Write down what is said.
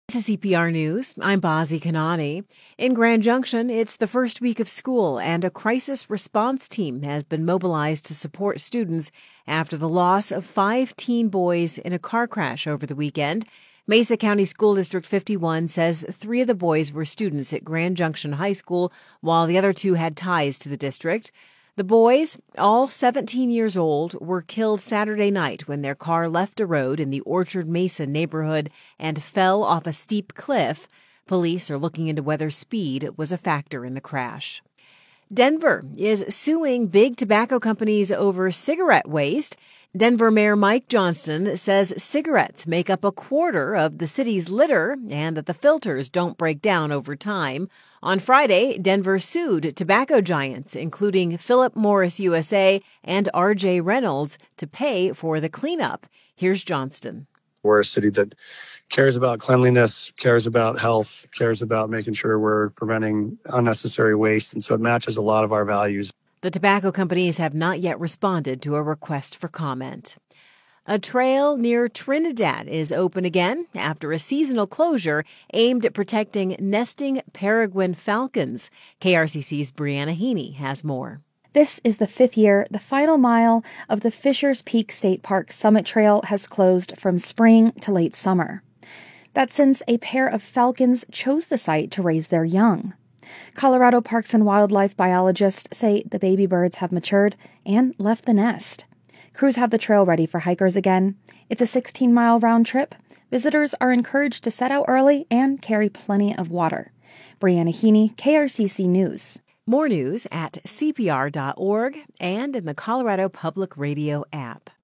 This is CPR News. I'm Bazi Kanani. In Grand Junction, it's the first week of school, and a crisis response team has been mobilized to support students after the loss of 5 teen boys in a car crash over the weekend. Mesa County School District 51 says 3 of the boys were students at Grand Junction High School, while the other 2 had ties to the district. The boys, all 17 years old, were killed Saturday night when their car left a road in the Orchard Mesa neighborhood and fell off a steep cliff. Police are looking into whether speed was a factor in the crash. Denver is suing big tobacco companies over cigarette waste. Denver Mayor Mike Johnston says cigarettes make up a quarter of the city's litter and that the filters don't break down over time. On Friday, Denver sued tobacco giants, including Philip Morris USA and R.J. Reynolds, to pay for the cleanup. Here's Johnston. We're a city that cares about cleanliness, cares about health, cares about making sure we're preventing unnecessary waste, and so it matches a lot of our values. The tobacco companies have not yet responded to a request for comment. A trail near Trinidad is open again after a seasonal closure aimed at protecting nesting peregrine falcons. KRCC's Brianna Heaney has more. This is the 5th year the final mile of the Fishers Peak State Park Summit Trail has closed from spring to late summer. That's since a pair of falcons chose the site to raise their young. Colorado Parks and Wildlife biologists say the baby birds have matured and left the nest. Crews have the trail ready for hikers again. It's a 16-mile round trip. Visitors are encouraged to set out early and carry plenty of water. Brianna Heaney, KRCC News. More news at CPR.org and in the Colorado Public Radio app.